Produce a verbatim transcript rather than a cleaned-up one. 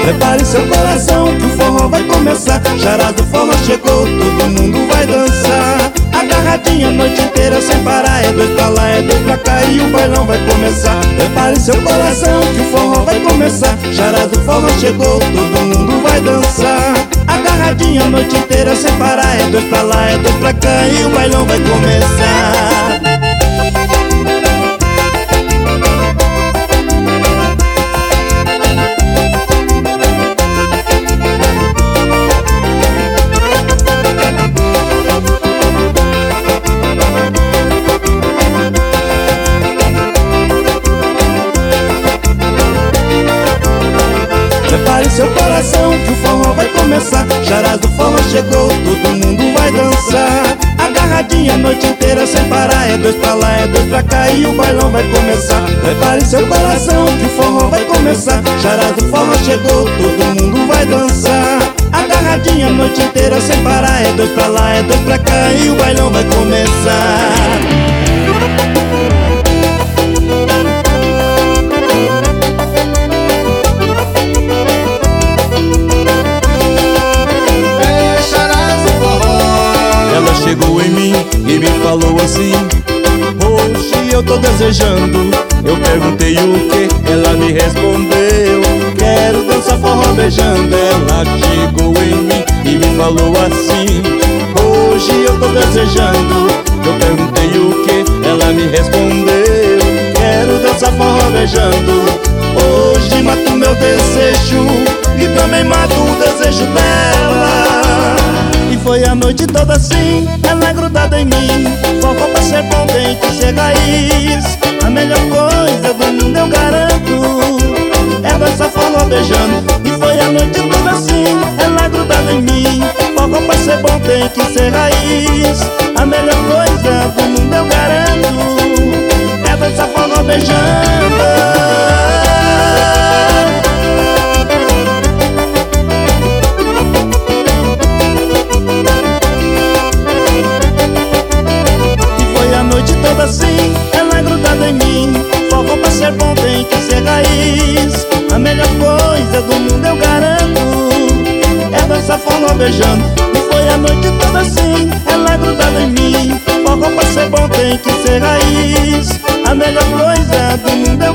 Prepare seu coração que o forró vai começar. Chará do forró chegou, todo mundo vai dançar. Agarradinha a noite inteira sem parar. É dois pra lá, é dois pra cá e o bailão vai começar. Prepare seu coração que o forró vai começar. Chará do forró chegou, todo mundo vai dançar. Agarradinha a noite inteira sem parar. É dois pra lá, é dois pra cá e o bailão vai começar. Prepare seu coração que o forró vai começar. Chará do forró chegou, todo mundo vai dançar. Agarradinha a noite inteira sem parar. É dois pra lá, é dois pra cá e o bailão vai começar. Prepare seu coração que o forró vai começar. Chará do forró chegou, todo mundo vai dançar. Agarradinha a noite inteira sem parar. É dois pra lá, é dois pra cá e o bailão vai começar. Chegou em mim e me falou assim: hoje eu tô desejando. Eu perguntei o que, ela me respondeu: quero dançar forró beijando. Ela chegou em mim e me falou assim: hoje eu tô desejando. Eu perguntei o que, ela me respondeu: quero dançar forró beijando. Hoje mato meu desejo e também mato o desejo dela. E foi a noite toda assim, ela é grudada em mim. Forró pra ser bom tem que ser raiz. A melhor coisa do mundo eu garanto é dançar forró beijando. E foi a noite toda assim, ela é grudada em mim. Forró pra ser bom tem que ser raiz. A melhor coisa do mundo eu garanto é dançar forró beijando. Assim, ela é grudada em mim. Forró pra ser bom tem que ser raiz. A melhor coisa do mundo eu garanto é dançar forró beijando. E foi a noite toda assim, ela é grudada em mim. Forró pra ser bom tem que ser raiz. A melhor coisa do mundo